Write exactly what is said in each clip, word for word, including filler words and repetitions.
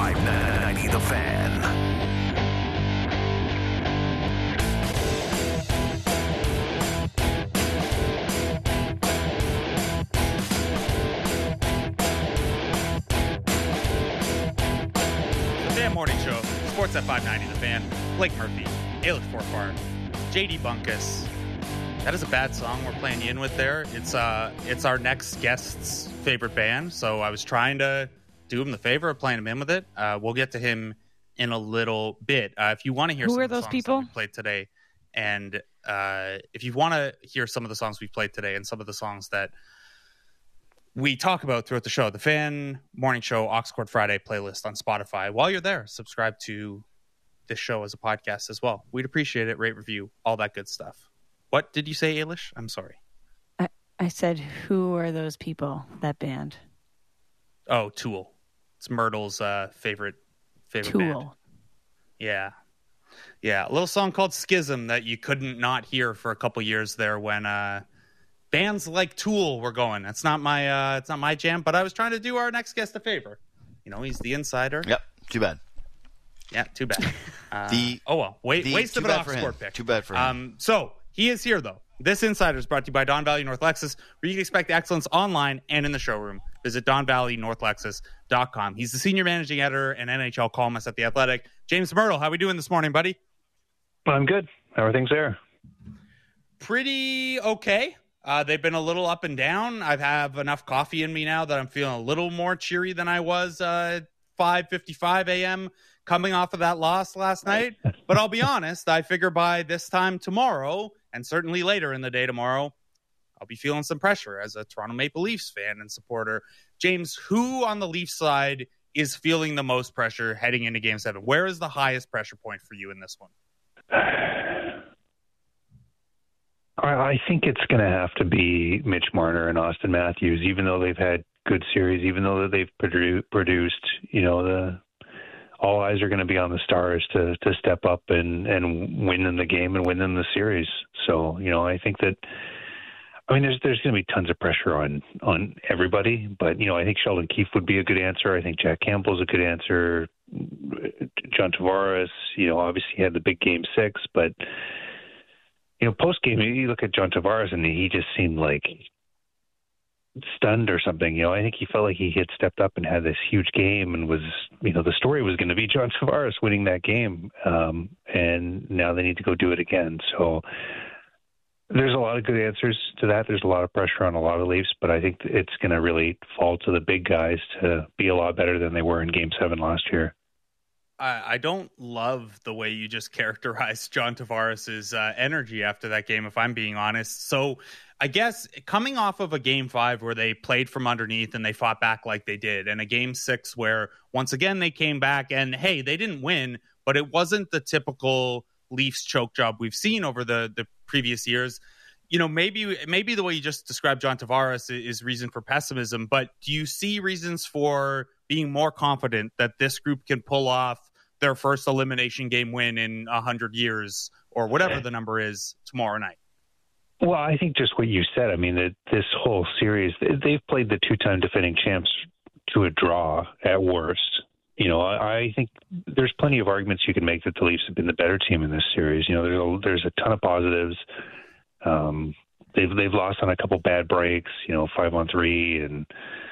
five ninety The Fan. The Fan Morning Show, Sports at five ninety The Fan. Blake Murphy, Ailish Forfar, J D Bunkus. That is a bad song we're playing you in with there. It's uh, it's our next guest's favorite band, so I was trying to do him the favor of playing him in with it. Uh, we'll get to him in a little bit. Uh, if you want to hear Who some are of the those songs people? that we played today, and uh, if you want to hear some of the songs we played today and some of the songs that we talk about throughout the show, the Fan Morning Show Aux Court Friday playlist on Spotify. While you're there, subscribe to this show as a podcast as well. We'd appreciate it. Rate, review, all that good stuff. What did you say, Ailish? I'm sorry. I, I said, who are those people, that band? Oh, Tool. It's Myrtle's uh, favorite favorite Tool. band. Yeah. Yeah. A little song called Schism that you couldn't not hear for a couple years there when uh, bands like Tool were going. That's not my uh, it's not my jam, but I was trying to do our next guest a favor. You know, he's the insider. Yep. Too bad. Yeah, too bad. Uh, the oh well, wait, the, waste of an bad Aux for him. Court pick. Too bad for him. Um, so he is here though. This insider is brought to you by Don Valley North Lexus, where you can expect excellence online and in the showroom. Visit don valley north lexus dot com. He's the senior managing editor and N H L columnist at The Athletic. James Myrtle, how we doing this morning, buddy? I'm good. How are things there? Pretty okay. Uh, they've been a little up and down. I have enough coffee in me now that I'm feeling a little more cheery than I was uh, five fifty-five a.m. coming off of that loss last night. But I'll be honest, I figure by this time tomorrow, and certainly later in the day tomorrow, I'll be feeling some pressure as a Toronto Maple Leafs fan and supporter. James, who on the Leafs side is feeling the most pressure heading into Game seven? Where is the highest pressure point for you in this one? I think it's going to have to be Mitch Marner and Austin Matthews, even though they've had good series, even though they've produ- produced, you know, the all eyes are going to be on the Stars to, to step up and, and win in the game and win in the series. So, you know, I think that, I mean, there's there's going to be tons of pressure on, on everybody, but, you know, I think Sheldon Keefe would be a good answer. I think Jack Campbell's a good answer. John Tavares, you know, obviously he had the big game six, but, you know, post-game, you look at John Tavares and he just seemed like stunned or something. You know, I think he felt like he had stepped up and had this huge game and was, you know, the story was going to be John Tavares winning that game. Um, and now they need to go do it again. So there's a lot of good answers to that. There's a lot of pressure on a lot of Leafs, but I think it's going to really fall to the big guys to be a lot better than they were in Game seven last year. I don't love the way you just characterized John Tavares' uh, energy after that game, if I'm being honest. So I guess coming off of a game five where they played from underneath and they fought back like they did, and a game six where once again they came back and, hey, they didn't win, but it wasn't the typical Leafs choke job we've seen over the, the previous years. You know, maybe maybe the way you just described John Tavares is reason for pessimism, but do you see reasons for being more confident that this group can pull off their first elimination game win in one hundred years or whatever the number is tomorrow night? Well, I think just what you said. I mean, that this whole series, they've played the two-time defending champs to a draw at worst. You know, I, I think there's plenty of arguments you can make that the Leafs have been the better team in this series. You know, there's a, there's a ton of positives. Um, they've they've lost on a couple bad breaks, you know, five on three, and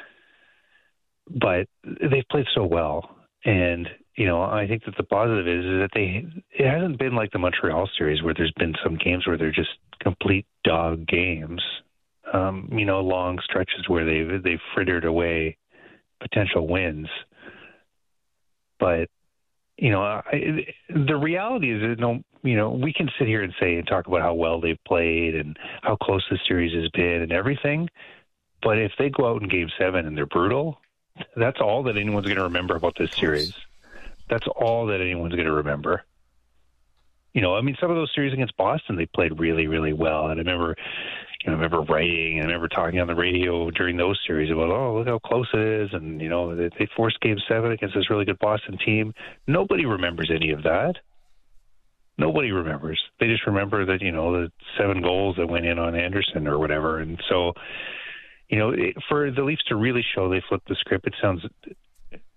but they've played so well. And you know, I think that the positive is, is that they it hasn't been like the Montreal series where there's been some games where they're just complete dog games. Um, you know, long stretches where they've they've frittered away potential wins. But you know, I, the reality is that no, you know, we can sit here and say and talk about how well they've played and how close the series has been and everything. But if they go out in Game Seven and they're brutal, that's all that anyone's going to remember about this series. That's all that anyone's going to remember. You know, I mean, some of those series against Boston, they played really, really well. And I remember, you know, I remember writing and I remember talking on the radio during those series about, oh, look how close it is. And, you know, they, they forced Game seven against this really good Boston team. Nobody remembers any of that. Nobody remembers. They just remember that, you know, the seven goals that went in on Anderson or whatever. And so, you know, it, for the Leafs to really show they flipped the script, it sounds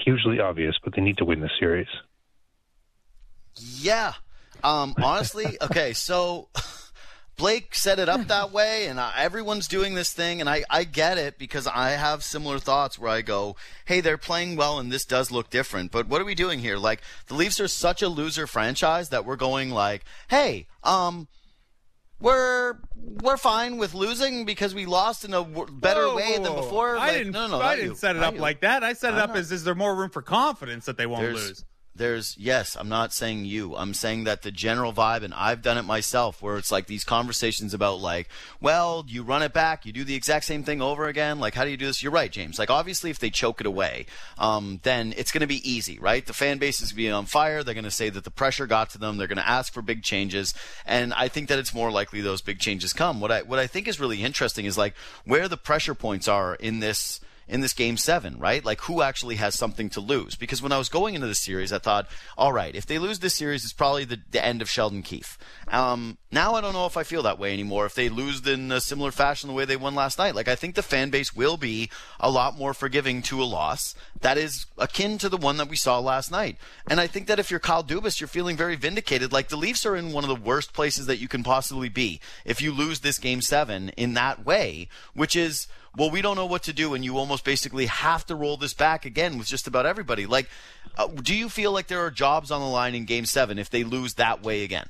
hugely obvious, but they need to win the series. Yeah. Um, honestly, okay, so Blake set it up that way, and uh, everyone's doing this thing, and I, I get it because I have similar thoughts where I go, hey, they're playing well, and this does look different, but what are we doing here? Like, the Leafs are such a loser franchise that we're going like, hey, um, we're we're fine with losing because we lost in a w- better whoa, way whoa, than before. I Like, didn't, no, no, no, I not didn't you. set it Not up you. like that. I set it I up know. as is there more room for confidence that they won't There's, lose? There's yes, I'm not saying you. I'm saying that the general vibe, and I've done it myself, where it's like these conversations about like, well, you run it back, you do the exact same thing over again. Like, how do you do this? You're right, James. Like, obviously, if they choke it away, um, then it's going to be easy, right? The fan base is being on fire. They're going to say that the pressure got to them. They're going to ask for big changes, and I think that it's more likely those big changes come. What I what I think is really interesting is like where the pressure points are in this. in this game seven, right? Like, who actually has something to lose? Because when I was going into the series, I thought, all right, if they lose this series, it's probably the, the end of Sheldon Keefe. Um, now I don't know if I feel that way anymore. If they lose in a similar fashion the way they won last night, like, I think the fan base will be a lot more forgiving to a loss that is akin to the one that we saw last night. And I think that if you're Kyle Dubas, you're feeling very vindicated. Like, the Leafs are in one of the worst places that you can possibly be if you lose this game seven in that way, which is, well, we don't know what to do, and you almost basically have to roll this back again with just about everybody. Like, uh, do you feel like there are jobs on the line in Game seven if they lose that way again?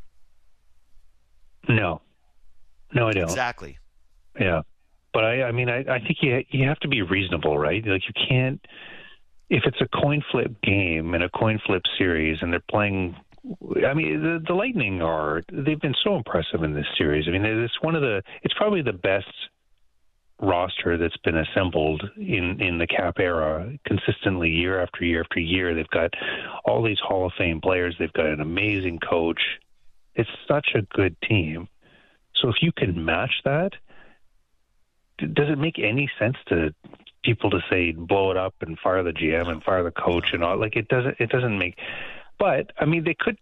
No. No, I don't. Exactly. Yeah. But, I, I mean, I, I think you, you have to be reasonable, right? Like, you can't – if it's a coin flip game and a coin flip series and they're playing – I mean, the, the Lightning are – they've been so impressive in this series. I mean, it's one of the – it's probably the best – roster that's been assembled in, in the Cap era consistently year after year after year. They've got all these Hall of Fame players. They've got an amazing coach. It's such a good team. So if you can match that, does it make any sense to people to say blow it up and fire the G M and fire the coach and all? Like, it doesn't. It doesn't make. But I mean, they could.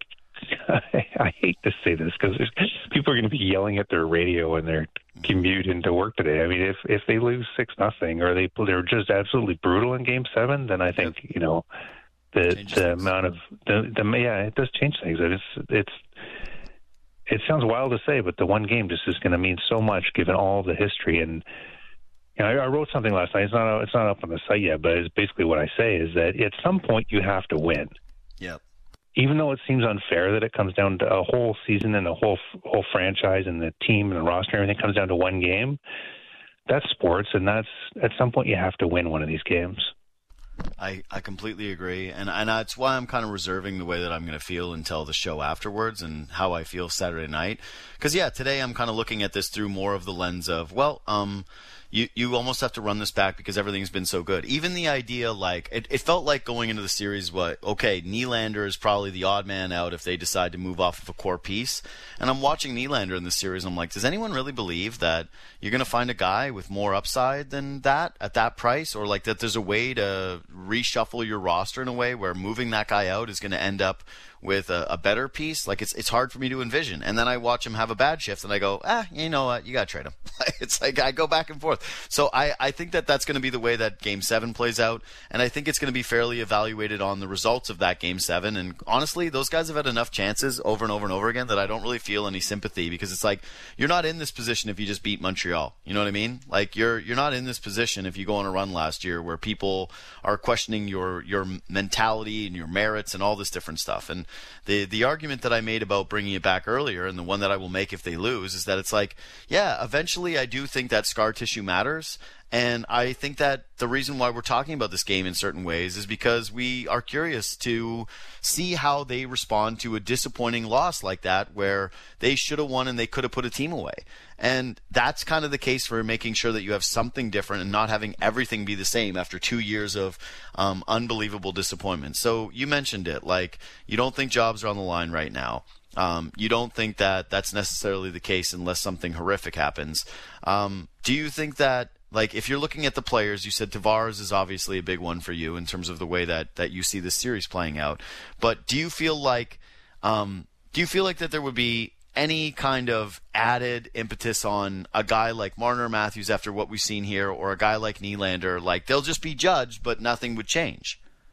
I hate to say this because people are going to be yelling at their radio and their commute into work today. I mean, if if they lose six nothing or they they're just absolutely brutal in Game Seven, then I think you know the Changes the things. amount of the, the yeah it does change things. It's it's it sounds wild to say, but the one game just is going to mean so much given all the history. And you know, I, I wrote something last night. It's not it's not up on the site yet, but it's basically what I say is that at some point you have to win. Yep. Even though it seems unfair that it comes down to a whole season and a whole whole franchise and the team and the roster and everything comes down to one game, that's sports, and that's at some point you have to win one of these games. I, I completely agree, and and that's why I'm kind of reserving the way that I'm going to feel until the show afterwards and how I feel Saturday night. Because, yeah, today I'm kind of looking at this through more of the lens of, well, um, you, you almost have to run this back because everything's been so good. Even the idea, like, it, it felt like going into the series, what, okay, Nylander is probably the odd man out if they decide to move off of a core piece. And I'm watching Nylander in this series, and I'm like, does anyone really believe that you're going to find a guy with more upside than that at that price? Or, like, that there's a way to reshuffle your roster in a way where moving that guy out is going to end up with a, a better piece? Like, it's it's hard for me to envision. And then I watch him have a bad shift, and I go, ah, you know what, you got to trade him. It's like I go back and forth. So I, I think that that's going to be the way that Game seven plays out, and I think it's going to be fairly evaluated on the results of that Game seven. And honestly, those guys have had enough chances over and over and over again that I don't really feel any sympathy, because it's like, you're not in this position if you just beat Montreal. You know what I mean? Like, you're you're not in this position if you go on a run last year where people are questioning your, your mentality and your merits and all this different stuff. And The the argument that I made about bringing it back earlier, and the one that I will make if they lose, is that it's like, yeah, eventually I do think that scar tissue matters. And I think that the reason why we're talking about this game in certain ways is because we are curious to see how they respond to a disappointing loss like that, where they should have won and they could have put a team away. And that's kind of the case for making sure that you have something different and not having everything be the same after two years of um, unbelievable disappointment. So you mentioned it, like, you don't think jobs are on the line right now. Um, you don't think that that's necessarily the case unless something horrific happens. Um, do you think that, like, if you're looking at the players, you said Tavares is obviously a big one for you in terms of the way that, that you see this series playing out. But do you feel like um, do you feel like that there would be any kind of added impetus on a guy like Marner Matthews after what we've seen here, or a guy like Nylander? Like, they'll just be judged, but nothing would change.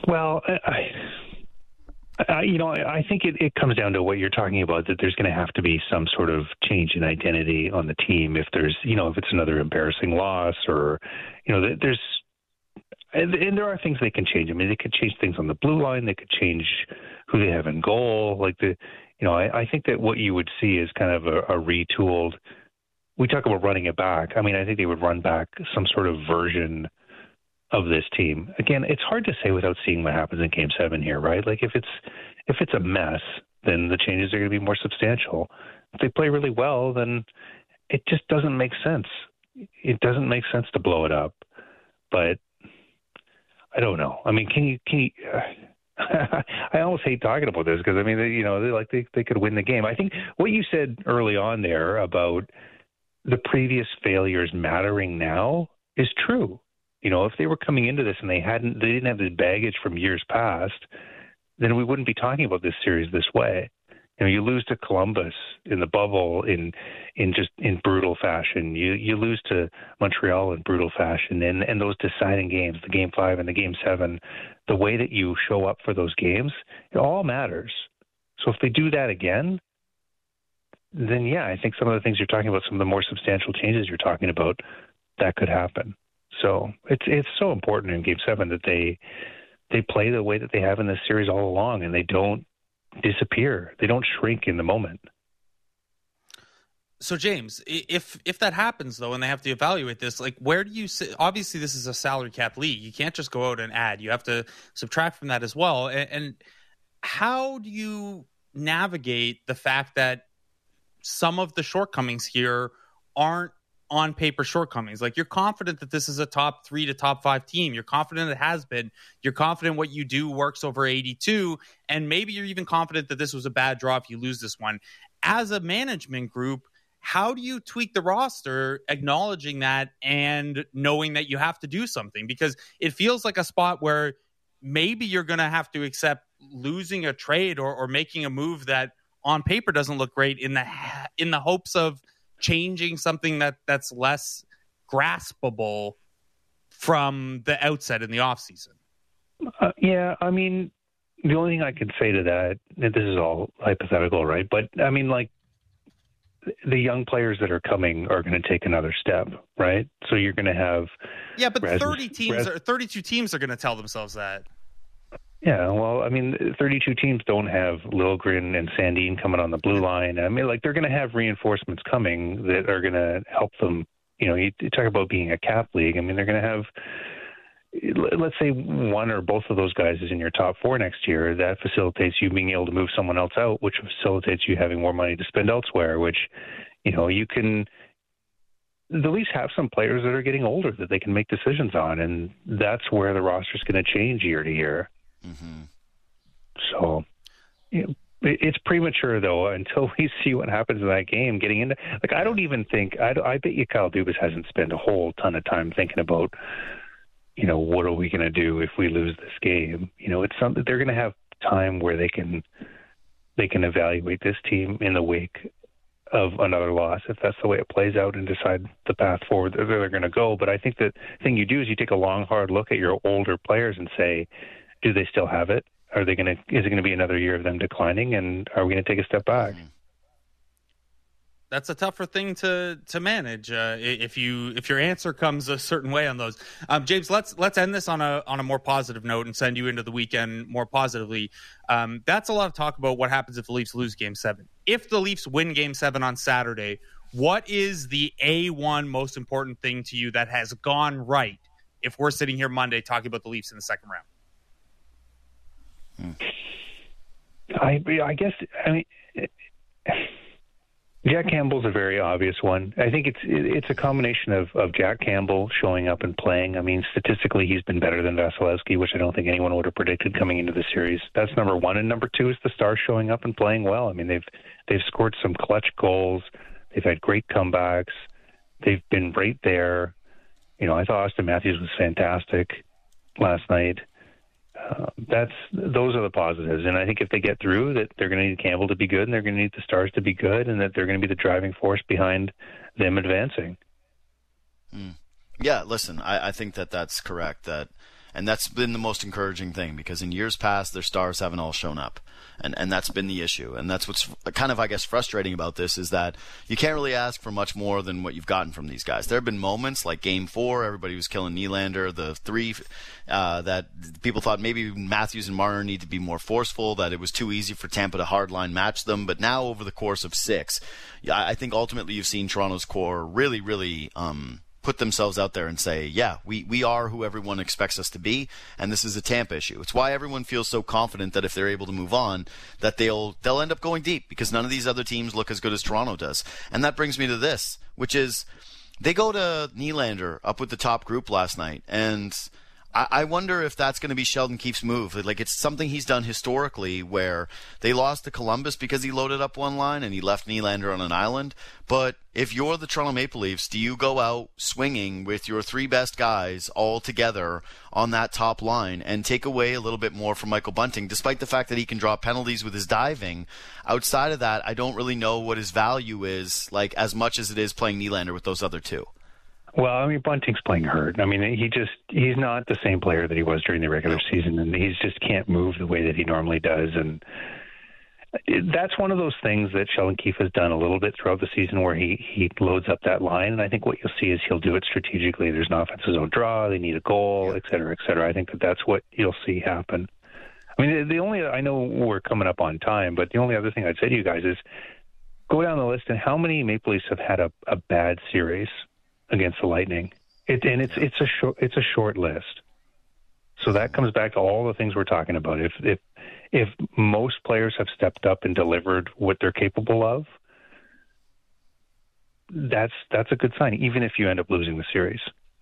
Well, I, I, you know, I, I think it, it comes down to what you're talking about, that there's going to have to be some sort of change in identity on the team. If there's, you know, if it's another embarrassing loss or, you know, there's, and, and there are things they can change. I mean, they could change things on the blue line. They could change who they have in goal. Like the, you know, I, I think that what you would see is kind of a, a retooled. We talk about running it back. I mean, I think they would run back some sort of version of this team. Again, it's hard to say without seeing what happens in Game Seven here, right? Like if it's if it's a mess, then the changes are going to be more substantial. If they play really well, then it just doesn't make sense. It doesn't make sense to blow it up. But I don't know. I mean, can you can you? Uh, I almost hate talking about this because I mean, they, you know, they like they they could win the game. I think what you said early on there about the previous failures mattering now is true. You know, if they were coming into this and they hadn't, they didn't have this baggage from years past, then we wouldn't be talking about this series this way. You know, you lose to Columbus in the bubble in in just in brutal fashion. You you lose to Montreal in brutal fashion, and and those deciding games, the Game Five and the Game Seven, the way that you show up for those games, it all matters. So if they do that again, then yeah, I think some of the things you're talking about, some of the more substantial changes you're talking about, that could happen. So it's it's so important in Game Seven that they they play the way that they have in this series all along, and they don't disappear. They don't shrink in the moment. So James, if if that happens though, and they have to evaluate this, like where do you sit? Obviously, this is a salary cap league. You can't just go out and add. You have to subtract from that as well. And, and how do you navigate the fact that some of the shortcomings here aren't on paper shortcomings? Like you're confident that this is a top three to top five team. You're confident it has been. You're confident what you do works over eighty-two. And maybe you're even confident that this was a bad draw if you lose this one. As a management group, how do you tweak the roster, acknowledging that and knowing that you have to do something? Because it feels like a spot where maybe you're going to have to accept losing a trade or, or making a move that on paper doesn't look great in the in the hopes of changing something that, that's less graspable from the outset in the offseason. Uh, yeah, I mean, the only thing I can say to that, and this is all hypothetical, right? But, I mean, like, the young players that are coming are going to take another step, right? So you're going to have... Yeah, but Rasmus, thirty teams, Ras- are, thirty-two teams are going to tell themselves that. Yeah, well, I mean, thirty-two teams don't have Liljegren and Sandin coming on the blue line. I mean, like, they're going to have reinforcements coming that are going to help them. You know, you, you talk about being a cap league. I mean, they're going to have, let's say one or both of those guys is in your top four next year. That facilitates you being able to move someone else out, which facilitates you having more money to spend elsewhere, which, you know, you can at least have some players that are getting older that they can make decisions on. And that's where the roster is going to change year to year. Mm-hmm. So, you know, it's premature though until we see what happens in that game. Getting into, like, I don't even think I, I bet you Kyle Dubas hasn't spent a whole ton of time thinking about, you know, what are we going to do if we lose this game? You know, it's something they're going to have time where they can they can evaluate this team in the wake of another loss, if that's the way it plays out, and decide the path forward that they're going to go. But I think the thing you do is you take a long, hard look at your older players and say, do they still have it? Are they going to? Is it going to be another year of them declining? And are we going to take a step back? That's a tougher thing to to manage. Uh, if you if your answer comes a certain way on those, um, James. Let's let's end this on a on a more positive note and send you into the weekend more positively. Um, that's a lot of talk about what happens if the Leafs lose Game Seven. If the Leafs win Game Seven on Saturday, what is the A one most important thing to you that has gone right? If we're sitting here Monday talking about the Leafs in the second round. I I guess I mean Jack Campbell's a very obvious one. I think it's it's a combination of, of Jack Campbell showing up and playing. I mean, statistically, he's been better than Vasilevsky, which I don't think anyone would have predicted coming into the series. That's number one, and number two is the Stars showing up and playing well. I mean, they've they've scored some clutch goals. They've had great comebacks. They've been right there. You know, I thought Austin Matthews was fantastic last night. Uh, that's those are the positives, and I think if they get through, that they're going to need Campbell to be good, and they're going to need the Stars to be good, and that they're going to be the driving force behind them advancing. Mm. Yeah, listen, I, I think that that's correct. That, And that's been the most encouraging thing, because in years past, their stars haven't all shown up. And and that's been the issue. And that's what's kind of, I guess, frustrating about this, is that you can't really ask for much more than what you've gotten from these guys. There have been moments like Game four, everybody was killing Nylander. The three, uh, that people thought maybe Matthews and Marner need to be more forceful, that it was too easy for Tampa to hardline match them. But now over the course of six, I think ultimately you've seen Toronto's core really, really um, put themselves out there and say, yeah, we, we are who everyone expects us to be, and this is a Tampa issue. It's why everyone feels so confident that if they're able to move on, that they'll they'll end up going deep, because none of these other teams look as good as Toronto does. And that brings me to this, which is they go to Nylander up with the top group last night, and I, I wonder if that's going to be Sheldon Keefe's move. Like, it's something he's done historically, where they lost to Columbus because he loaded up one line and he left Nylander on an island. But if you're the Toronto Maple Leafs, do you go out swinging with your three best guys all together on that top line and take away a little bit more from Michael Bunting, despite the fact that he can draw penalties with his diving? Outside of that, I don't really know what his value is, like, as much as it is playing Nylander with those other two. Well, I mean, Bunting's playing hurt. I mean, he just, he's not the same player that he was during the regular season, and he just can't move the way that he normally does. And that's one of those things that Sheldon Keefe has done a little bit throughout the season, where he, he loads up that line. And I think what you'll see is he'll do it strategically. There's an offensive zone draw, they need a goal, et cetera, et cetera. I think that that's what you'll see happen. I mean, the only, I know we're coming up on time, but the only other thing I'd say to you guys is go down the list and how many Maple Leafs have had a, a bad series against the Lightning. It, and it's it's a short it's a short list. So that comes back to all the things we're talking about. If if if most players have stepped up and delivered what they're capable of, that's that's a good sign, even if you end up losing the series.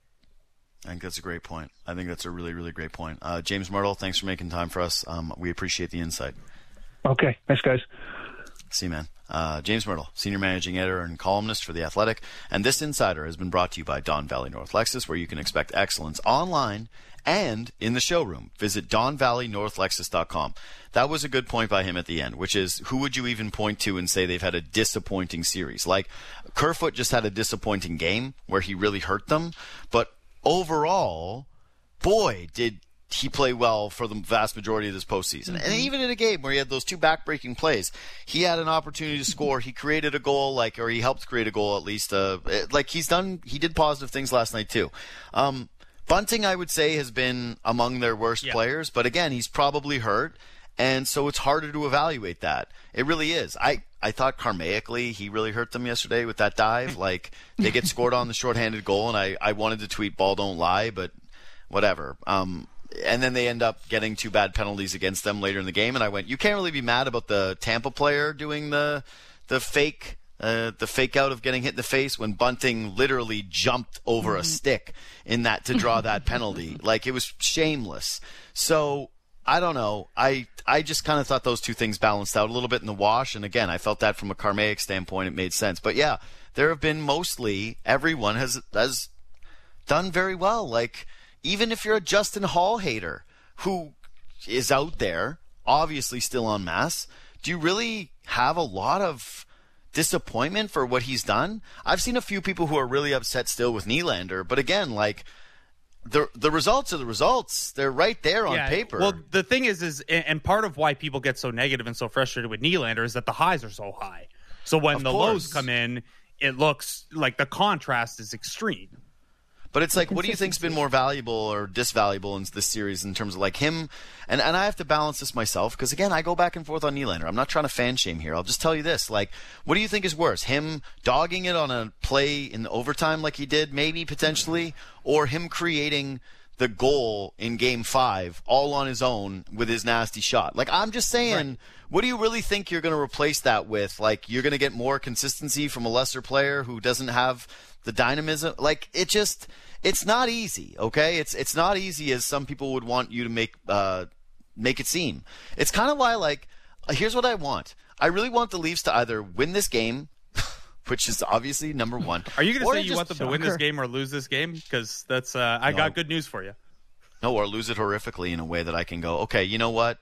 I think that's a great point. I think that's a really, really great point. Uh, James Myrtle, thanks for making time for us. Um, we appreciate the insight. Okay. Thanks, guys. See you, man. Uh, James Myrtle, Senior Managing Editor and columnist for The Athletic. And this Insider has been brought to you by Don Valley North Lexus, where you can expect excellence online and in the showroom. Visit don valley north lexus dot com. That was a good point by him at the end, which is, who would you even point to and say they've had a disappointing series? Like, Kerfoot just had a disappointing game where he really hurt them. But overall, boy, did he play well for the vast majority of this postseason. Mm-hmm. And even in a game where he had those two back-breaking plays, he had an opportunity to score. He created a goal, like, or he helped create a goal at least. Uh, like he's done, he did positive things last night too. Um, Bunting, I would say, has been among their worst yeah. players, but again, he's probably hurt, and so it's harder to evaluate that. It really is. I, I thought karmaically he really hurt them yesterday with that dive. Like, they get scored on the shorthanded goal, and I, I wanted to tweet "ball don't lie," but whatever. Um, and then they end up getting two bad penalties against them later in the game, and I went, you can't really be mad about the Tampa player doing the the fake uh, the fake out of getting hit in the face when Bunting literally jumped over a stick in that to draw that penalty. Like, it was shameless. So I don't know. I I just kind of thought those two things balanced out a little bit in the wash, and again, I felt that from a karmaic standpoint, it made sense. But yeah, there have been mostly everyone has has done very well. Like, even if you're a Justin Hall hater who is out there, obviously still en masse, do you really have a lot of disappointment for what he's done? I've seen a few people who are really upset still with Nylander, but again, like, the the results are the results. They're right there on yeah, paper. Well, the thing is, is and part of why people get so negative and so frustrated with Nylander is that the highs are so high. So when of the course. lows come in, it looks like the contrast is extreme. But it's like, what do you think's been more valuable or disvaluable in this series in terms of, like, him? And, and I have to balance this myself because, again, I go back and forth on Nylander. I'm not trying to fan shame here. I'll just tell you this. Like, what do you think is worse? Him dogging it on a play in overtime like he did, maybe, potentially, or him creating the goal in game five all on his own with his nasty shot? Like, I'm just saying, right. What do you really think you're going to replace that with? Like, you're going to get more consistency from a lesser player who doesn't have the dynamism? Like, it just, it's not easy, okay? It's it's not easy as some people would want you to make uh, make it seem. It's kind of why, like, here's what I want. I really want the Leafs to either win this game, which is obviously number one. Are you going to say you just want them shocker. to win this game or lose this game? Because that's uh, I no. got good news for you. No, or lose it horrifically in a way that I can go, okay, you know what? Like,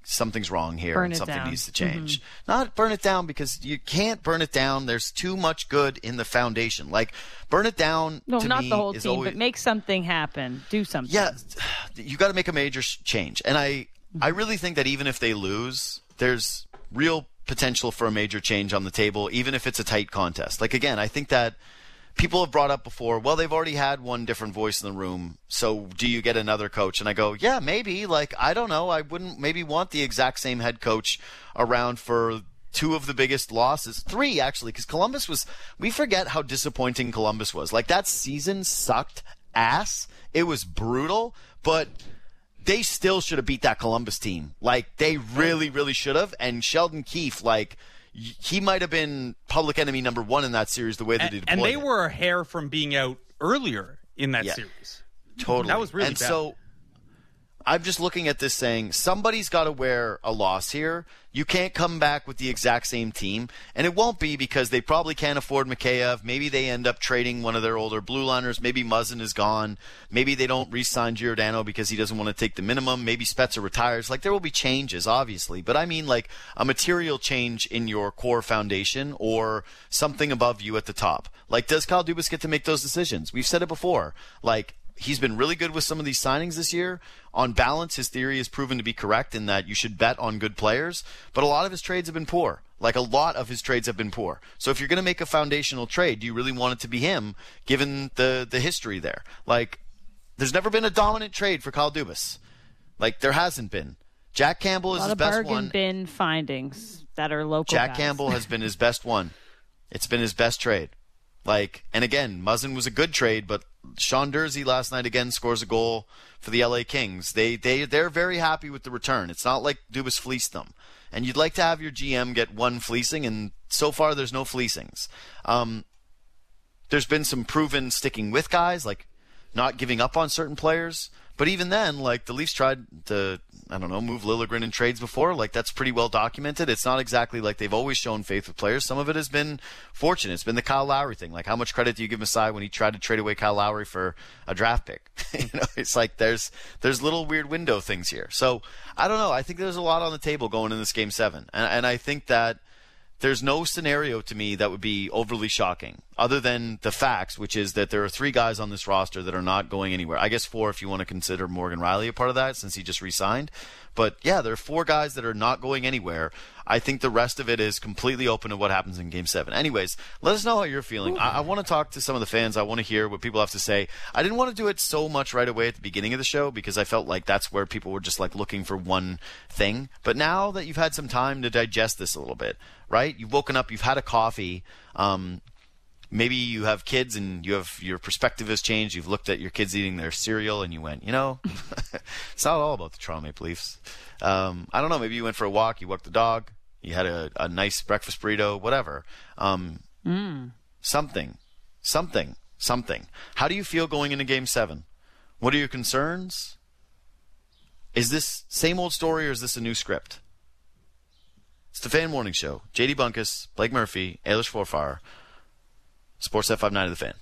something's wrong here burn and it something down. needs to change. Mm-hmm. Not burn it down, because you can't burn it down. There's too much good in the foundation. Like, burn it down No, to not me the whole is team, always, but make something happen. Do something. yeah, you got to make a major change. And I, I really think that even if they lose, there's real potential for a major change on the table, even if it's a tight contest. Like, again, I think that people have brought up before, well, they've already had one different voice in the room, so do you get another coach? And I go, yeah, maybe. Like, I don't know. I wouldn't maybe want the exact same head coach around for two of the biggest losses. Three, actually, because Columbus was – we forget how disappointing Columbus was. Like, that season sucked ass. It was brutal, but – they still should have beat that Columbus team. Like, they really, really should have. And Sheldon Keefe, like, he might have been public enemy number one in that series the way that and, he deployed And they it. were a hair from being out earlier in that Yeah, series. Totally. That was really and bad. so I'm just looking at this saying, somebody's got to wear a loss here. You can't come back with the exact same team. And it won't be because they probably can't afford Mikheyev. Maybe they end up trading one of their older blue liners. Maybe Muzzin is gone. Maybe they don't re-sign Giordano because he doesn't want to take the minimum. Maybe Spezza retires. Like, there will be changes, obviously. But I mean, like, a material change in your core foundation or something above you at the top. Like, does Kyle Dubas get to make those decisions? We've said it before. Like, he's been really good with some of these signings this year. On balance, his theory has proven to be correct in that you should bet on good players, but a lot of his trades have been poor. Like, a lot of his trades have been poor. So if you're going to make a foundational trade, do you really want it to be him, given the, the history there? Like, there's never been a dominant trade for Kyle Dubas. Like, there hasn't been. Jack Campbell is A lot his of best bargain one. bin findings that are local Jack guys. Campbell has been his best one. It's been his best trade. Like, and again, Muzzin was a good trade, but Sean Dursey last night again scores a goal for the L A Kings. They they they're very happy with the return. It's not like Dubas fleeced them, and you'd like to have your G M get one fleecing, and so far there's no fleecings. Um, there's been some proven sticking with guys, like not giving up on certain players. But even then, like, the Leafs tried to, I don't know, move Liljegren in trades before. Like, that's pretty well documented. It's not exactly like they've always shown faith with players. Some of it has been fortunate. It's been the Kyle Lowry thing. Like, how much credit do you give Masai when he tried to trade away Kyle Lowry for a draft pick? you know, it's like there's there's little weird window things here. So, I don't know. I think there's a lot on the table going in this Game seven. And, and I think that there's no scenario to me that would be overly shocking other than the facts, which is that there are three guys on this roster that are not going anywhere. I guess four if you want to consider Morgan Rielly a part of that since he just re-signed. But, yeah, there are four guys that are not going anywhere. I think the rest of it is completely open to what happens in Game seven. Anyways, let us know how you're feeling. I, I want to talk to some of the fans. I want to hear what people have to say. I didn't want to do it so much right away at the beginning of the show because I felt like that's where people were just, like, looking for one thing. But now that you've had some time to digest this a little bit, right? You've woken up, you've had a coffee, um, maybe you have kids and you have your perspective has changed. You've looked at your kids eating their cereal and you went, you know, it's not all about the Toronto Maple Leafs. Um, I don't know. Maybe you went for a walk. You walked the dog. You had a, a nice breakfast burrito, whatever. Um, Mm. Something, something, something. How do you feel going into Game seven? What are your concerns? Is this same old story or is this a new script? It's the Fan Morning Show. J D Bunkus, Blake Murphy, Ailish Forfar. Sportsnet five ninety The Fan.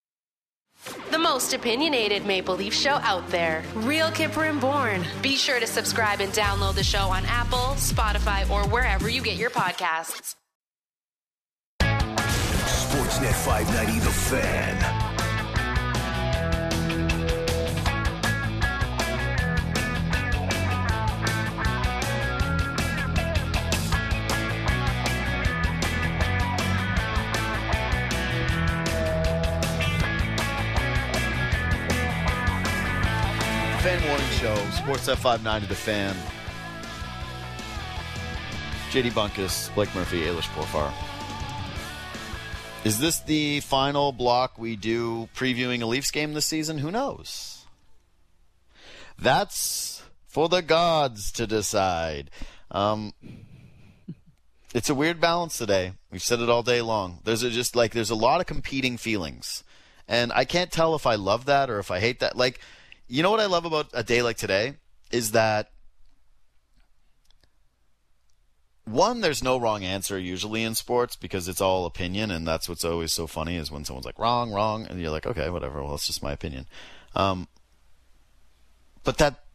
The most opinionated Maple Leaf show out there. Real Kipper and Bourne. Be sure to subscribe and download the show on Apple, Spotify, or wherever you get your podcasts. Sportsnet five ninety The Fan. Fan Morning Show, Sportsnet five ninety The Fan. J D Bunkus, Blake Murphy, Ailish Forfar. Is this the final block we do previewing a Leafs game this season? Who knows? That's for the gods to decide. Um, it's a weird balance today. We've said it all day long. There's a, just like there's a lot of competing feelings, and I can't tell if I love that or if I hate that. Like, you know what I love about a day like today is that, one, there's no wrong answer usually in sports because it's all opinion, and that's what's always so funny is when someone's like, wrong, wrong, and you're like, okay, whatever, well, that's just my opinion. Um, but that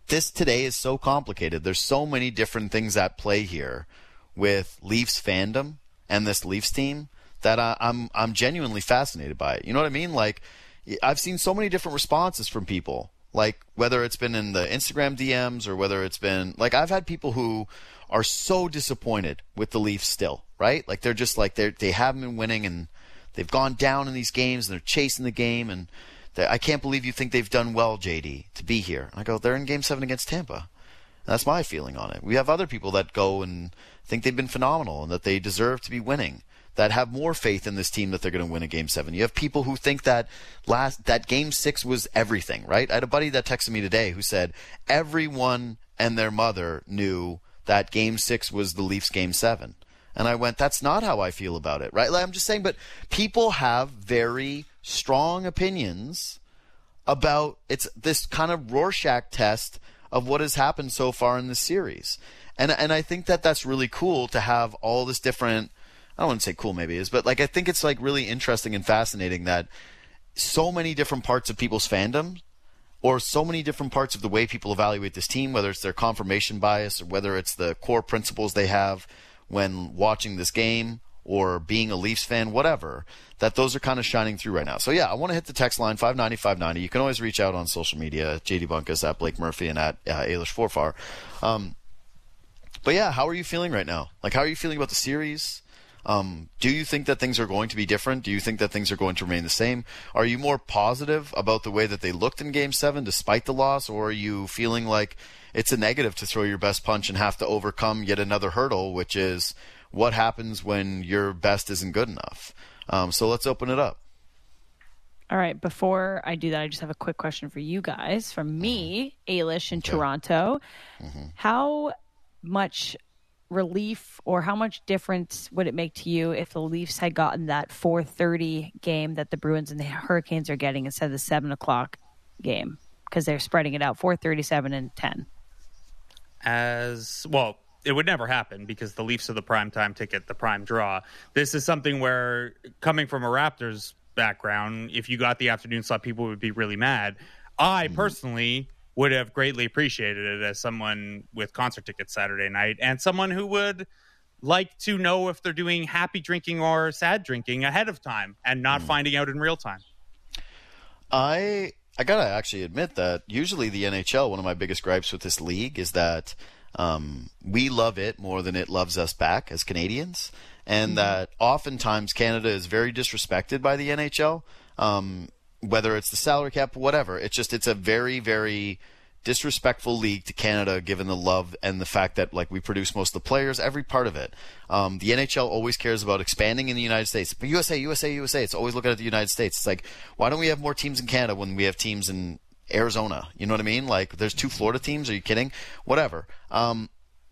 this today is so complicated. There's so many different things at play here with Leafs fandom and this Leafs team that I, I'm I'm genuinely fascinated by it. You know what I mean? Like, I've seen so many different responses from people. Like, whether it's been in the Instagram D Ms or whether it's been like, I've had people who are so disappointed with the Leafs still, right? Like, they're just like, they they haven't been winning and they've gone down in these games and they're chasing the game and I can't believe you think they've done well, J D, to be here. And I go, they're in Game seven against Tampa. And that's my feeling on it. We have other people that go and think they've been phenomenal and that they deserve to be winning, that have more faith in this team that they're going to win a Game seven. You have people who think that last that Game six was everything, right? I had a buddy that texted me today who said everyone and their mother knew that Game six was the Leafs Game seven. And I went, that's not how I feel about it, right? Like, I'm just saying, but people have very strong opinions about it's this kind of Rorschach test of what has happened so far in the series. And and I think that that's really cool to have all this different, I don't want to say cool maybe it is, but like I think it's like really interesting and fascinating that so many different parts of people's fandom or so many different parts of the way people evaluate this team, whether it's their confirmation bias or whether it's the core principles they have when watching this game or being a Leafs fan, whatever, that those are kind of shining through right now. So, yeah, I want to hit the text line, five ninety, five ninety. You can always reach out on social media, J D Bunkus, at Blake Murphy, and at uh, Ailish Forfar. Um, but, yeah, how are you feeling right now? Like, how are you feeling about the series? Um, do you think that things are going to be different? Do you think that things are going to remain the same? Are you more positive about the way that they looked in Game seven despite the loss, or are you feeling like it's a negative to throw your best punch and have to overcome yet another hurdle, which is what happens when your best isn't good enough? Um, so let's open it up. All right. Before I do that, I just have a quick question for you guys. From me, Ailish in okay. Toronto. Mm-hmm. How much relief or how much difference would it make to you if the Leafs had gotten that four thirty game that the Bruins and the Hurricanes are getting instead of the seven o'clock game? Because they're spreading it out, four thirty, seven, and ten. As well, it would never happen because the Leafs are the primetime ticket, the prime draw. This is something where, coming from a Raptors background, if you got the afternoon slot, people would be really mad. I mm-hmm. personally would have greatly appreciated it as someone with concert tickets Saturday night and someone who would like to know if they're doing happy drinking or sad drinking ahead of time and not mm. finding out in real time. I I gotta actually admit that usually the N H L, one of my biggest gripes with this league is that um, we love it more than it loves us back as Canadians, and mm-hmm. that oftentimes Canada is very disrespected by the N H L, um, whether it's the salary cap, whatever. It's just it's a very, very disrespectful league to Canada, given the love and the fact that like we produce most of the players, every part of it. Um, the N H L always cares about expanding in the United States. But U S A, U S A, U S A, it's always looking at the United States. It's like, why don't we have more teams in Canada when we have teams in Arizona? You know what I mean? Like, there's two Florida teams. Are you kidding? Whatever. Um,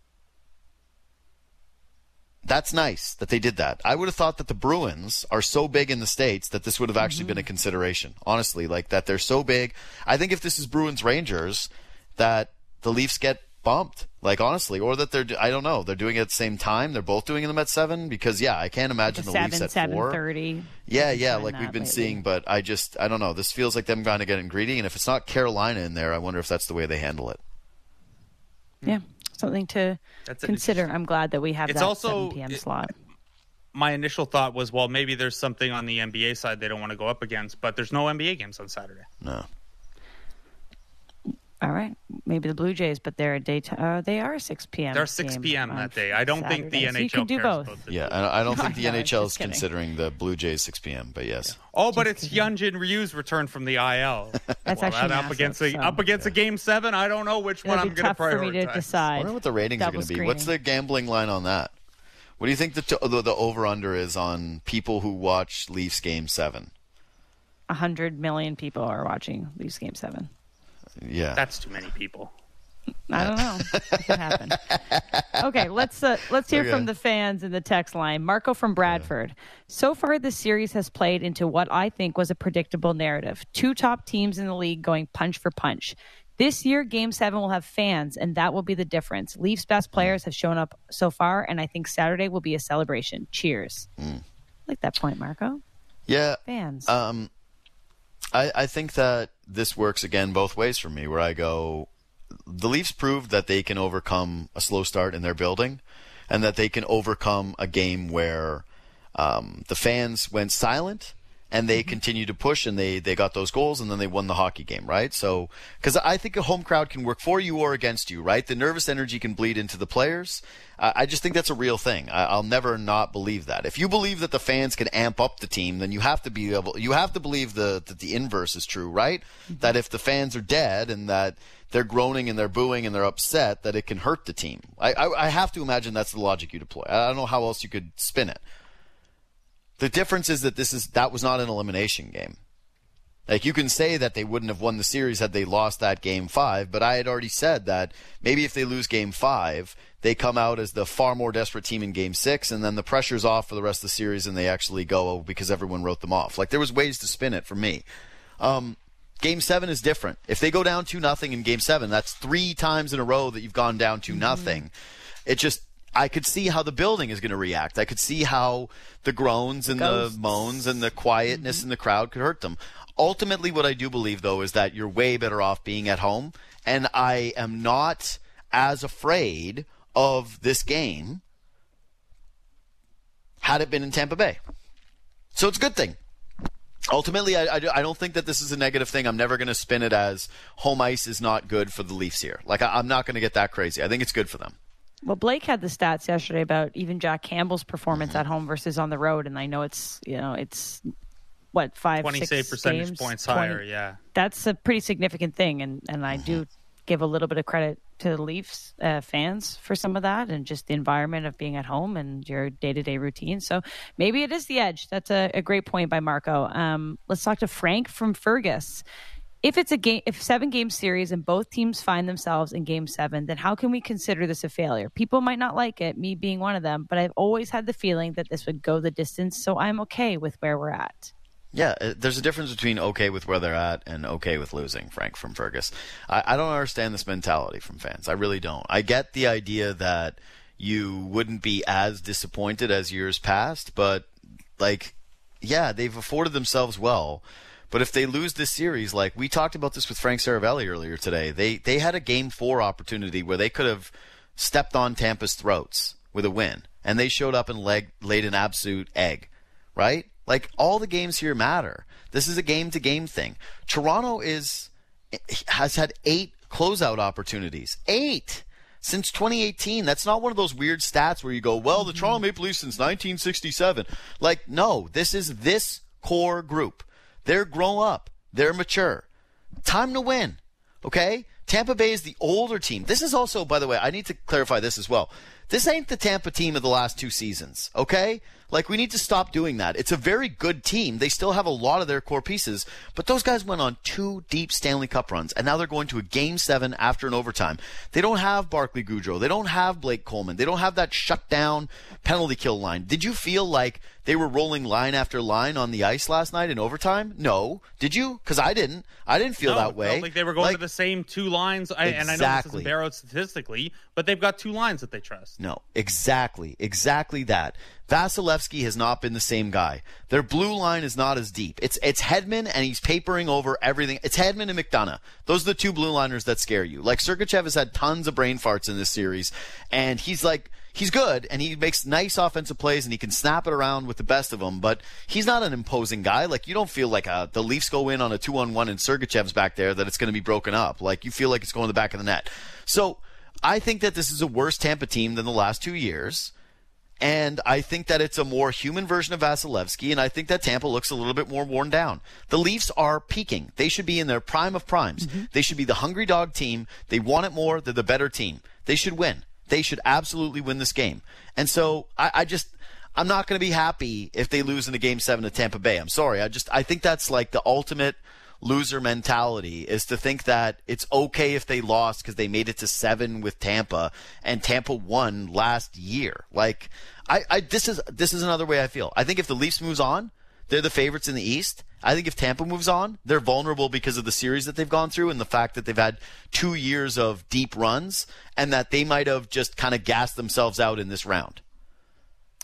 that's nice that they did that. I would have thought that the Bruins are so big in the States that this would have actually mm-hmm. been a consideration. Honestly, like that they're so big. I think if this is Bruins Rangers, that the Leafs get bumped. Like, honestly, or that they're, I don't know, they're doing it at the same time. They're both doing them at seven because, yeah, I can't imagine like the seven, Leafs at seven four. thirty. Yeah, yeah, like we've been lately. seeing, but I just, I don't know. This feels like them kind of getting greedy, and if it's not Carolina in there, I wonder if that's the way they handle it. Yeah, something to that's consider. I'm glad that we have it's that also, seven p.m. it, slot. My initial thought was, well, maybe there's something on the N B A side they don't want to go up against, but there's no N B A games on Saturday. No. All right, maybe the Blue Jays, but they're a daytime. Uh, they are six p.m. They're six p.m. that day. I don't Saturday. think the so N H L you can do cares both. about the Yeah, I I don't think the no, N H L is kidding. considering the Blue Jays six p.m. But yes. Oh, but it's Hyunjin Ryu's return from the I L. That's well, actually that up massive, against a, so. up against yeah. a game seven. I don't know which It'll one I'm be going to tough for me to prioritize. decide. I wonder what the ratings Double are going to be. screening. What's the gambling line on that? What do you think the t- the, the over under is on people who watch Leafs game seven? A hundred million people are watching Leafs game seven. Yeah, that's too many people. I don't know. It could happen. Okay, let's uh, let's hear okay. from the fans in the text line. Marco from Bradford. Yeah. So far, this series has played into what I think was a predictable narrative. Two top teams in the league going punch for punch. This year, Game seven will have fans, and that will be the difference. Leafs' best players have shown up so far, and I think Saturday will be a celebration. Cheers. Mm. I like that point, Marco. Yeah. Fans. Um, I, I think that this works, again, both ways for me, where I go, the Leafs proved that they can overcome a slow start in their building, and that they can overcome a game where um, the fans went silent and they continued to push, and they, they got those goals, and then they won the hockey game, right? So, because I think a home crowd can work for you or against you, right? The nervous energy can bleed into the players. Uh, I just think that's a real thing. I, I'll never not believe that. If you believe that the fans can amp up the team, then you have to be able. You have to believe the that the inverse is true, right? Mm-hmm. That if the fans are dead and that they're groaning and they're booing and they're upset, that it can hurt the team. I, I, I have to imagine that's the logic you deploy. I don't know how else you could spin it. The difference is that this is that was not an elimination game. Like, you can say that they wouldn't have won the series had they lost that game five, but I had already said that maybe if they lose game five, they come out as the far more desperate team in game six, and then the pressure's off for the rest of the series and they actually go because everyone wrote them off. Like, there was ways to spin it for me. Um, game seven is different. If they go down two nothing in game seven, that's three times in a row that you've gone down two nothing. Mm-hmm. It just... I could see how the building is going to react. I could see how the groans and Ghosts. the moans and the quietness mm-hmm. in the crowd could hurt them. Ultimately, what I do believe, though, is that you're way better off being at home, and I am not as afraid of this game had it been in Tampa Bay. So it's a good thing. Ultimately, I, I, I don't think that this is a negative thing. I'm never going to spin it as home ice is not good for the Leafs here. Like, I, I'm not going to get that crazy. I think it's good for them. Well, Blake had the stats yesterday about even Jack Campbell's performance at home versus on the road, and I know it's you know it's what five, twenty six save percentage games, points twenty higher. Yeah, that's a pretty significant thing, and and I do give a little bit of credit to the Leafs uh, fans for some of that, and just the environment of being at home and your day to day routine. So maybe it is the edge. That's a, a great point by Marco. Um, let's talk to Frank from Fergus. If it's a game, if seven game series and both teams find themselves in game seven, then how can we consider this a failure? People might not like it, me being one of them, but I've always had the feeling that this would go the distance, so I'm okay with where we're at. Yeah, there's a difference between okay with where they're at and okay with losing, Frank from Fergus. I, I don't understand this mentality from fans. I really don't. I get the idea that you wouldn't be as disappointed as years past, but, like, yeah, they've afforded themselves well. But if they lose this series, like we talked about this with Frank Saravelli earlier today, they they had a game four opportunity where they could have stepped on Tampa's throats with a win, and they showed up and leg, laid an absolute egg, right? Like, all the games here matter. This is a game-to-game thing. Toronto is has had eight closeout opportunities. Eight! Since twenty eighteen. That's not one of those weird stats where you go, well, the Toronto Maple Leafs since nineteen sixty-seven. Like, no, this is this core group. They're grown up. They're mature. Time to win, okay? Tampa Bay is the older team. This is also, by the way, I need to clarify this as well. This ain't the Tampa team of the last two seasons, okay? Like, we need to stop doing that. It's a very good team. They still have a lot of their core pieces, but those guys went on two deep Stanley Cup runs, and now they're going to a game seven after an overtime. They don't have Barclay Goodrow. They don't have Blake Coleman. They don't have that shutdown penalty kill line. Did you feel like they were rolling line after line on the ice last night in overtime? No. Did you? Because I didn't. I didn't feel no, that way. I don't think they were going like, to the same two lines. I, exactly. And I know this doesn't bear out statistically, but they've got two lines that they trust. No, exactly. Exactly that. Vasilevsky has not been the same guy. Their blue line is not as deep. It's it's Hedman, and he's papering over everything. It's Hedman and McDonough. Those are the two blue liners that scare you. Like, Sergachev has had tons of brain farts in this series, and he's like, he's good, and he makes nice offensive plays, and he can snap it around with the best of them, but he's not an imposing guy. Like, you don't feel like a, the Leafs go in on a two-on-one and Sergachev's back there that it's going to be broken up. Like, you feel like it's going to the back of the net. So I think that this is a worse Tampa team than the last two years. And I think that it's a more human version of Vasilevsky, and I think that Tampa looks a little bit more worn down. The Leafs are peaking. They should be in their prime of primes. Mm-hmm. They should be the hungry dog team. They want it more. They're the better team. They should win. They should absolutely win this game. And so I, I just – I'm not going to be happy if they lose in a game seven to Tampa Bay. I'm sorry. I just I think that's like the ultimate loser mentality, is to think that it's okay if they lost because they made it to seven with Tampa, and Tampa won last year. Like – I, I this is this is another way I feel. I think if the Leafs moves on, they're the favorites in the East. I think if Tampa moves on, they're vulnerable because of the series that they've gone through and the fact that they've had two years of deep runs, and that they might have just kind of gassed themselves out in this round.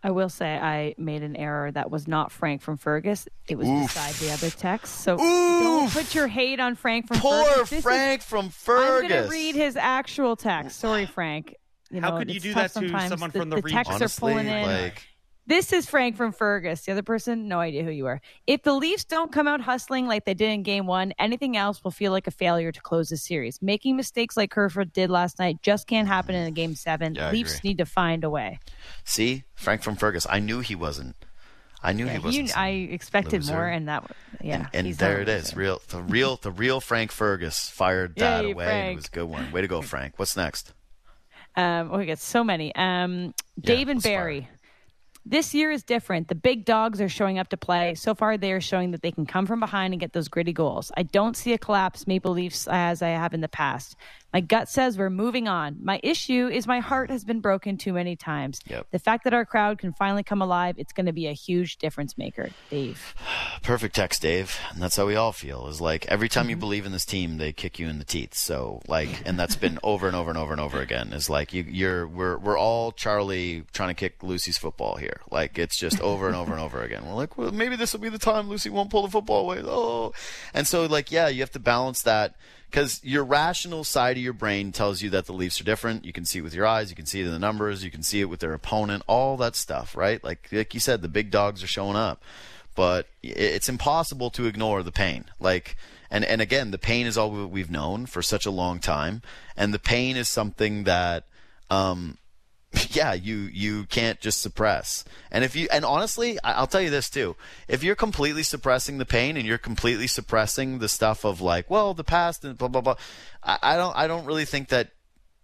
I will say I made an error. That was not Frank from Fergus. It was Oof. beside the other text. So Oof. don't put your hate on Frank from Poor Fergus. This Frank is, from Fergus. I'm going to read his actual text. Sorry, Frank. You How know, could you it's do tough that to sometimes. someone the, from the the region? texts Honestly, are pulling in. like... This is Frank from Fergus. The other person, no idea who you are. If the Leafs don't come out hustling like they did in game one, anything else will feel like a failure to close the series. Making mistakes like Kerfoot did last night just can't happen in a game seven. Yeah, I Leafs agree. need to find a way. See? Frank from Fergus. I knew he wasn't. I knew Yeah, he wasn't. you, some I expected loser. more, and that, yeah. And, and he's there not it a is. loser. Real, the real, the real Frank Fergus fired that Yay, away. Frank. It was a good one. Way to go, Frank. What's next? Um, oh, we got so many. Um, Yeah, Dave and let's fire. Barry. This year is different. The big dogs are showing up to play. So far, they are showing that they can come from behind and get those gritty goals. I don't see a collapse Maple Leafs as I have in the past. My gut says we're moving on. My issue is my heart has been broken too many times. Yep. The fact that our crowd can finally come alive, it's going to be a huge difference maker. Dave. Perfect text, Dave. And that's how we all feel. Is like every time Mm-hmm. you believe in this team, they kick you in the teeth. So like, and that's been over and over and over and over again. Is like you, you're we're we're all Charlie trying to kick Lucy's football here. Like it's just over and over and over again. We're like, well, maybe this will be the time Lucy won't pull the football away. Oh, and so like, yeah, you have to balance that. Because your rational side of your brain tells you that the Leafs are different. You can see it with your eyes. You can see it in the numbers. You can see it with their opponent. All that stuff, right? Like like you said, the big dogs are showing up. But it's impossible to ignore the pain. Like, and, and again, the pain is all we've known for such a long time. And the pain is something that, um, yeah, you you can't just suppress. And if you and honestly, I'll tell you this too. If you're completely suppressing the pain and you're completely suppressing the stuff of like, well, the past and blah blah blah, I, I don't I don't really think that.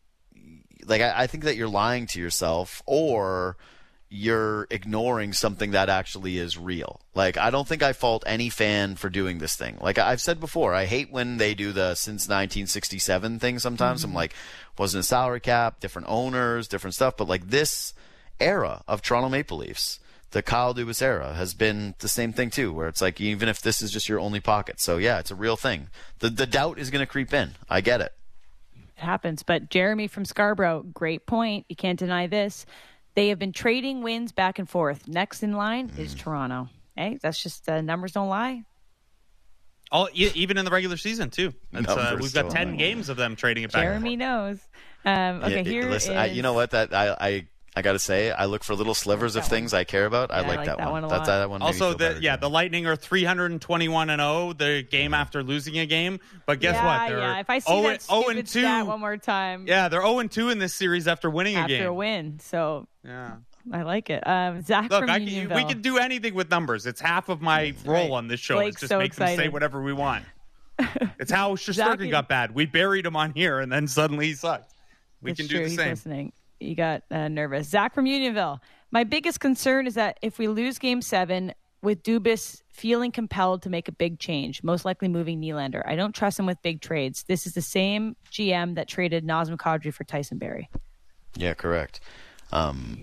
Like I, I think that you're lying to yourself, or you're ignoring something that actually is real. Like, I don't think I fault any fan for doing this thing. Like I've said before, I hate when they do the since nineteen sixty-seven thing sometimes. Mm-hmm. I'm like, wasn't a salary cap, different owners, different stuff. But like this era of Toronto Maple Leafs, the Kyle Dubas era, has been the same thing too, where it's like, even if this is just your only pocket. So yeah, it's a real thing. The, the doubt is going to creep in. I get it. It happens. But Jeremy from Scarborough, great point. You can't deny this. They have been trading wins back and forth. Next in line mm. is Toronto. Hey, that's just uh, numbers don't lie. All, even in the regular season too. Uh, we've got ten lie. games of them trading it back. Jeremy knows. Um, okay, yeah, here listen, is... I, you know what? That I I, I got to say, I look for little slivers of things I care about. Yeah, I, like I like that, that one. one a That's lot. that one. Also, the yeah, the Lightning are three hundred twenty-one and oh the game after losing a game. But guess yeah, what? They're yeah. If I see that stupid stat one more time, Yeah, they're oh and two in this series after winning after a game. a win. So yeah. I like it. Um, Zach Look, from I Unionville. can, we can do anything with numbers. It's half of my role right. on this show. Blake's It's just so make them say excited. whatever we want. It's how Zach- Shesterkin got bad. We buried him on here, and then suddenly he sucked. We It's can true. do the He's same. listening. You got uh, nervous. Zach from Unionville. My biggest concern is that if we lose Game Seven, with Dubas feeling compelled to make a big change, most likely moving Nylander, I don't trust him with big trades. This is the same G M that traded Nazem Kadri for Tyson Barrie. Yeah, correct. Um,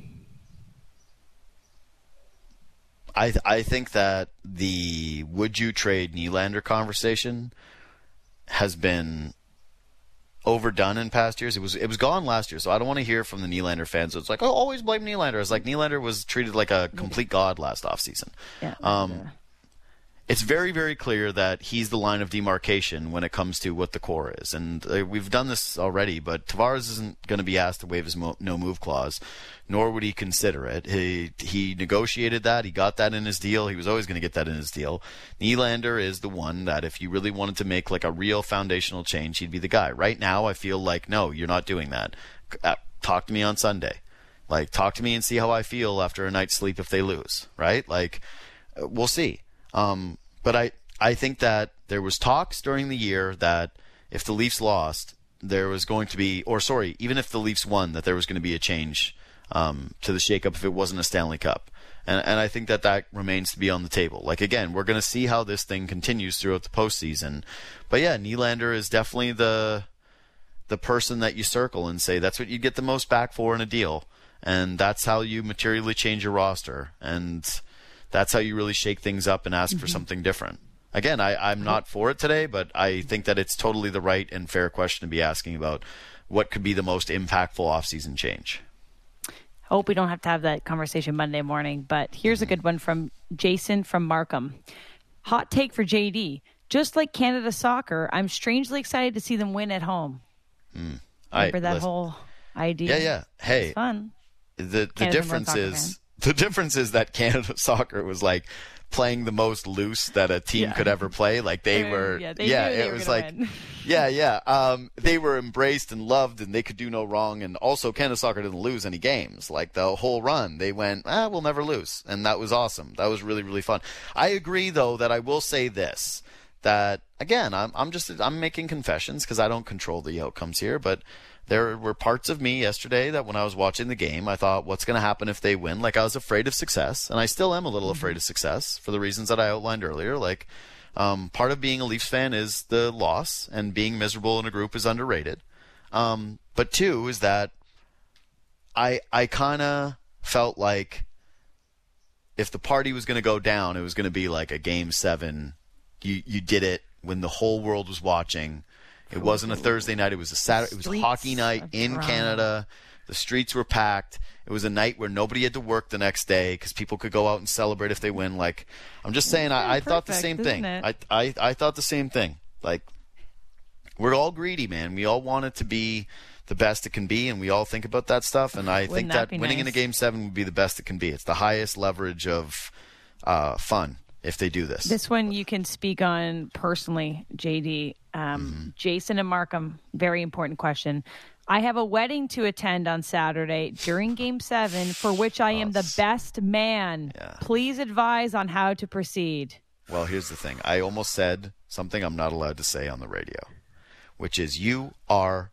I th- I think that the would you trade Nylander conversation has been overdone in past years. It was it was gone last year, so I don't want to hear from the Nylander fans. So it's like, oh, always blame Nylander. It's like Nylander was treated like a complete god last offseason. Yeah. Um, it's very, very clear that he's the line of demarcation when it comes to what the core is. And uh, we've done this already, but Tavares isn't going to be asked to waive his mo- no-move clause, nor would he consider it. He he negotiated that. He got that in his deal. He was always going to get that in his deal. Nylander is the one that if you really wanted to make like a real foundational change, he'd be the guy. Right now, I feel like, no, you're not doing that. Uh, talk to me on Sunday. Like, talk to me and see how I feel after a night's sleep if they lose, right? Like, uh, we'll see. Um, but I, I think that there was talks during the year that if the Leafs lost, there was going to be, or sorry, even if the Leafs won, that there was going to be a change um, to the shakeup if it wasn't a Stanley Cup. And, and I think that that remains to be on the table. Like, again, we're going to see how this thing continues throughout the postseason. But yeah, Nylander is definitely the the person that you circle and say that's what you get the most back for in a deal. And that's how you materially change your roster. And that's how you really shake things up and ask mm-hmm. for something different. Again, I, I'm not for it today, but I think that it's totally the right and fair question to be asking about what could be the most impactful offseason change. Hope we don't have to have that conversation Monday morning. But here's a good one from Jason from Markham. Hot take for J D. Just like Canada soccer, I'm strangely excited to see them win at home. Mm. Remember I, that listen, whole idea? Yeah, yeah. Hey, it's fun. The the difference is the difference is that Canada soccer was like playing the most loose that a team Yeah. could ever play. Like they Uh, were, yeah, they yeah knew they it were was gonna like, win. yeah, yeah. Um, they were embraced and loved, and they could do no wrong. And also, Canada soccer didn't lose any games. Like the whole run, they went, ah, we'll never lose, and that was awesome. That was really, really fun. I agree, though, that I will say this. That again, I'm I'm just I'm making confessions because I don't control the outcomes here, but there were parts of me yesterday that when I was watching the game, I thought, what's going to happen if they win? Like I was afraid of success, and I still am a little Mm-hmm. afraid of success for the reasons that I outlined earlier. Like um, part of being a Leafs fan is the loss, and being miserable in a group is underrated. Um, but two is that I I kind of felt like if the party was going to go down, it was going to be like a game seven. You you did it when the whole world was watching. It wasn't a Thursday night. It was a Saturday. It was Streets hockey night of in Toronto. Canada. The streets were packed. It was a night where nobody had to work the next day because people could go out and celebrate if they win. Like I'm just saying, I, I thought the perfect, same isn't thing. it? I, I I thought the same thing. Like we're all greedy, man. We all want it to be the best it can be, and we all think about that stuff. And I think Wouldn't that that, be winning in a nice? game seven would be the best it can be. It's the highest leverage of uh, fun if they do this. This one you can speak on personally, J D. Um, Mm-hmm. Jason and Markham, very important question. I have a wedding to attend on Saturday during Game seven for which I am the best man. Yeah. Please advise on how to proceed. Well, here's the thing. I almost said something I'm not allowed to say on the radio, which is you are,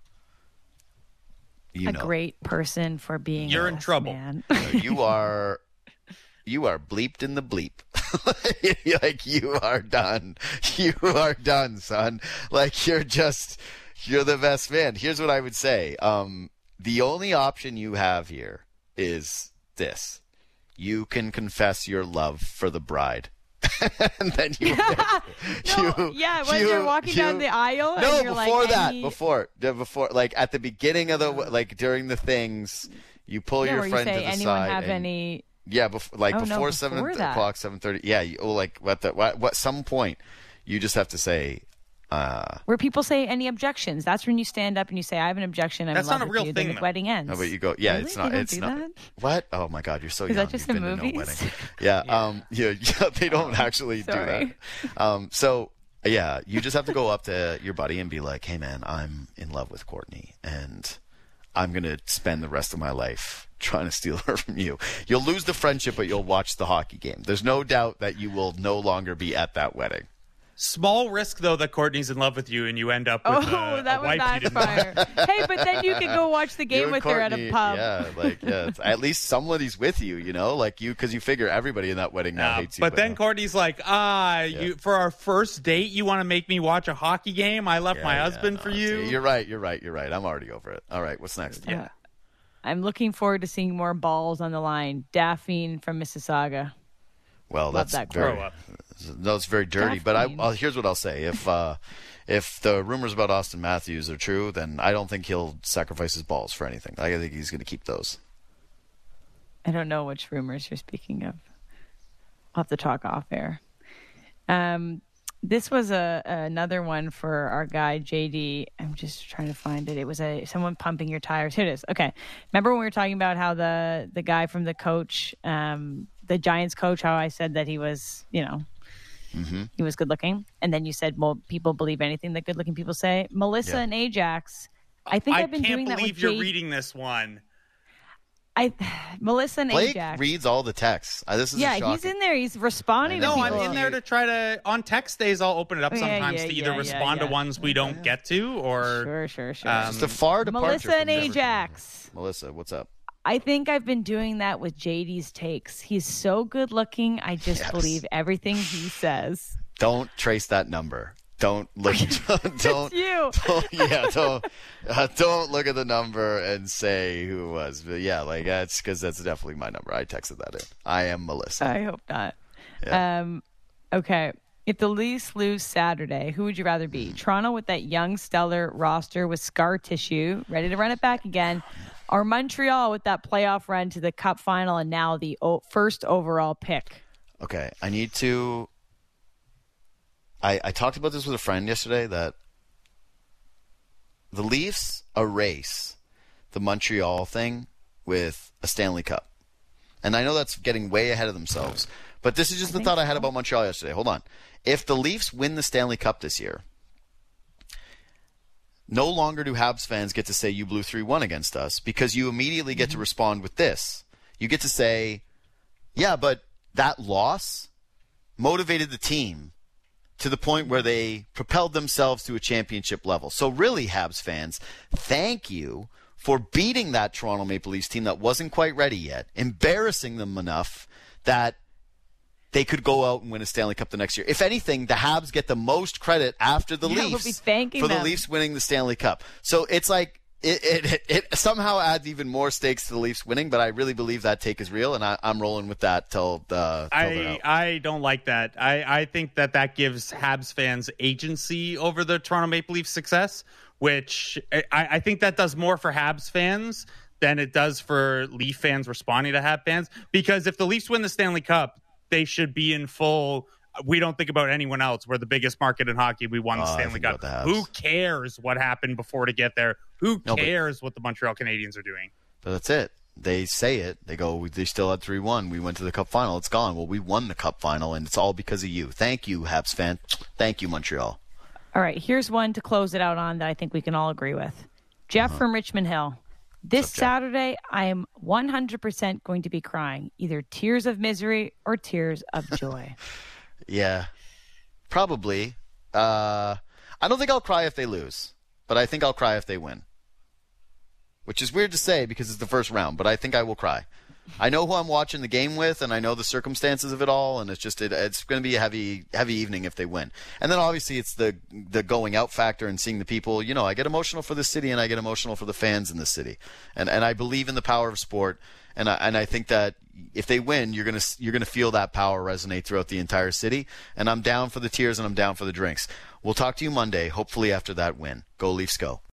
you a know, great person for being You're a in best trouble. man. you are, you are bleeped in the bleep. Like you are done. You are done, son. Like you're just, you're the best man. Here's what I would say. Um, the only option you have here is this. You can confess your love for the bride. And then you, No, you yeah, when you- you're walking down you- the aisle no, and you're before like, that, any- before, the- before, like at the beginning of the, like during the things, you pull yeah, your where you friend say to the anyone side. have and- any yeah, before, like Oh, no, before before seven that. o'clock, seven thirty. Yeah, you, oh, like what the what, what? Some point, you just have to say, uh, where people say any objections. That's when you stand up and you say, I have an objection. I'm That's in love not a with real you. Then thing, the though. wedding ends. no, but you go, yeah, Really? it's They not, don't it's do not. that? What? Oh my God, you're so Is young. that just You've in been to no movies? wedding. Yeah, um, yeah, yeah, they don't actually do Sorry. that. Um, so yeah, you just have to go up to your buddy and be like, hey man, I'm in love with Courtney, and I'm gonna spend the rest of my life trying to steal her from you. You'll lose the friendship, but you'll watch the hockey game. There's no doubt that you will no longer be at that wedding. Small risk, though, that Courtney's in love with you and you end up with Oh, a, that a would wife you didn't want. backfire. Hey, but then you can go watch the You game and with her at a Courtney, pub. Yeah, like yeah, it's, at least somebody's with you, you know, like you, because you figure everybody in that wedding now Uh, hates you. but then no. Courtney's like, ah, you for our first date, you want to make me watch a hockey game? I left Yeah, my yeah, husband no, for see, you. You're right. You're right. You're right. I'm already over it. All right. What's next? Yeah. I'm looking forward to seeing more balls on the line. Daphne from Mississauga. Well, Love that's that very. Grow up. No, it's very dirty. But I, Daphne. I'll, here's what I'll say: if uh, if the rumors about Austin Matthews are true, then I don't think he'll sacrifice his balls for anything. I think he's going to keep those. I don't know which rumors you're speaking of. I'll have to talk off air. Um, this was a another one for our guy J D. I'm just trying to find it. It was a someone pumping your tires. Here it is. Okay, remember when we were talking about how the the guy from the coach, um, the Giants coach, how I said that he was, you know, Mm-hmm. he was good looking, and then you said, well, people believe anything that good looking people say. Melissa Yeah. and Ajax. I think I have been can't doing that believe with you're J- reading this one. I Melissa and Blake Ajax. reads all the texts. Uh, this is yeah, a he's shocking. in there. He's responding to No, people. I'm in there to try to on text days. I'll open it up Yeah, sometimes yeah, to either yeah, respond yeah, to ones we don't get to or Sure, sure, sure. Um, Just a far departure. Melissa from and never- Ajax. Melissa, what's up? I think I've been doing that with J D's takes. He's so good looking. I just Yes. believe everything he says. Don't trace that number. Don't look. Don't. don't you. don't yeah. Don't. Uh, don't look at the number and say who it was. But yeah, like that's because that's definitely my number. I texted that in. I am Melissa. I hope not. Yeah. Um, okay. If the Leafs lose Saturday, who would you rather be? Toronto with that young, stellar roster with scar tissue, ready to run it back again, or Montreal with that playoff run to the Cup final and now the o- first overall pick? Okay, I need to... I, I talked about this with a friend yesterday, that the Leafs erase the Montreal thing with a Stanley Cup. And I know that's getting way ahead of themselves, but this is just the thought I had about Montreal yesterday. Hold on. If the Leafs win the Stanley Cup this year, no longer do Habs fans get to say you blew three one against us, because you immediately get to respond with this. You get to say, yeah, but that loss motivated the team to the point where they propelled themselves to a championship level. So really, Habs fans, thank you for beating that Toronto Maple Leafs team that wasn't quite ready yet, embarrassing them enough that they could go out and win a Stanley Cup the next year. If anything, the Habs get the most credit after the Yeah, Leafs we'll be thanking for the them. Leafs winning the Stanley Cup. So it's like it, it, it somehow adds even more stakes to the Leafs winning, but I really believe that take is real, and I, I'm rolling with that till, uh, till they're I out. I don't like that. I, I think that that gives Habs fans agency over the Toronto Maple Leafs success, which I, I think that does more for Habs fans than it does for Leaf fans responding to Habs fans. Because if the Leafs win the Stanley Cup, they should be in full, we don't think about anyone else. We're the biggest market in hockey. We won the Oh, I Stanley think Cup. about the Habs. Who cares what happened before to get there? Who No, but- cares what the Montreal Canadiens are doing? But that's it. They say it. They go, they still had three one. We went to the Cup final. It's gone. Well, we won the Cup final, and it's all because of you. Thank you, Habs fan. Thank you, Montreal. All right, here's one to close it out on that I think we can all agree with. Jeff Uh-huh. from Richmond Hill. This What's up, Jeff? Saturday, I am one hundred percent going to be crying, either tears of misery or tears of joy. Yeah, probably. Uh, I don't think I'll cry if they lose, but I think I'll cry if they win. Which is weird to say because it's the first round, but I think I will cry. I know who I'm watching the game with, and I know the circumstances of it all, and it's just it, it's going to be a heavy, heavy evening if they win. And then obviously it's the the going out factor and seeing the people. You know, I get emotional for the city, and I get emotional for the fans in the city, and and I believe in the power of sport, and I, and I think that if they win, you're gonna you're gonna feel that power resonate throughout the entire city. And I'm down for the tears, and I'm down for the drinks. We'll talk to you Monday, hopefully after that win. Go Leafs, go.